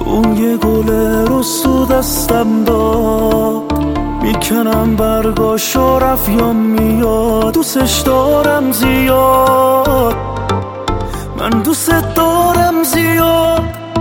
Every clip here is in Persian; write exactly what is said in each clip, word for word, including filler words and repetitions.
اون یه گل رسو دستم داد، میکنم برگاشو رفت یا میاد. دوستش دارم زیاد، من دوست دارم زیاد.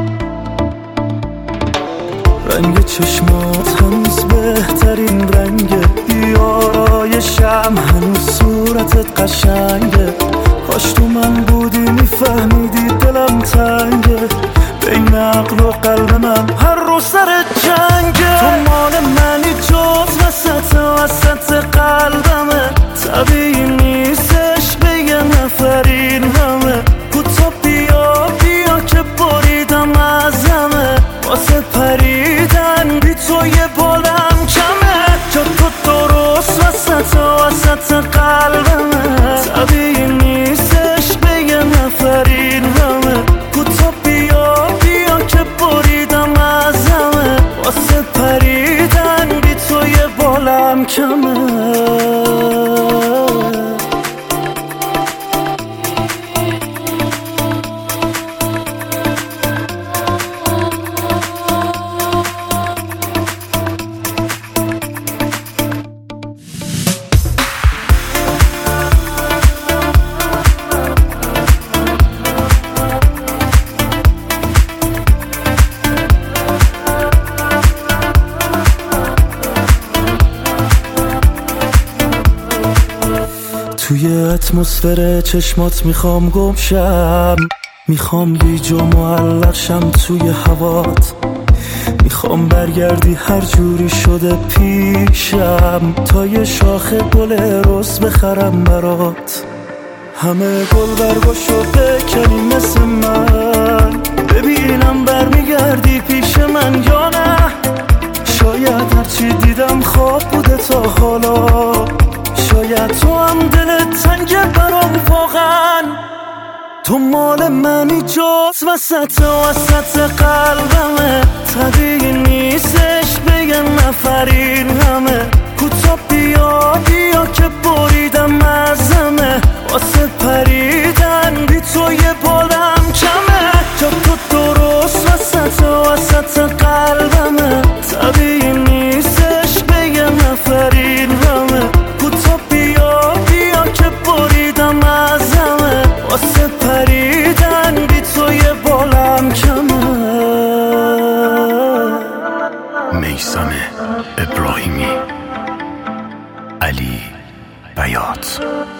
رنگ چشمات هنوز بهترین رنگه، بیارایشم هنوز صورتت قشنگه. کاش تو من بودی میفهمیدی دلم تنگه، بین عقل و قلب من هر روز سر جنگه. تو مال منی جز وسط وسط قلبمه، طبیعی نیستش به یه نفر این همه. کوتا بیا بیا که بریدم ازمه، واسه پریدن بی تو یه بالم کمه. جا تو درست وسط وسط قلبمه، طبیعی نیستش به یه نفر این همه. کوتا بیا بیا که بریدم ازمه، واسه پریدن بی تو یه بالم کمه. توی اتمسفر چشمات میخوام گم شم، میخوام بیجا معلق شم توی هوات. میخوام برگردی هر جوری شده پیشم، تا یه شاخه گل رز بخرم برات. همه گل برگاشو بکنی مثل من، ببینم برمیگردی پیش من یا نه. شاید هرچی دیدم خواب بوده تا حالا، شاید تو هم دلت تنگه برام واقعا. تو مال منی جز وسط وسط قلبمه، طبیعی نیستش به یه نفر این همه. کوتا بیا بیا که بریدم ازمه، واسه پریدن بی تو یه بالم کمه. جا تو درست وسط وسط قلبمه، طبیعی نیستش به یه نفر این همه. کوتا بیا بیا که بریدم ازمه، واسه پریدن بی تو یه بالم کمه. میثم ابراهیمی، علی بیات.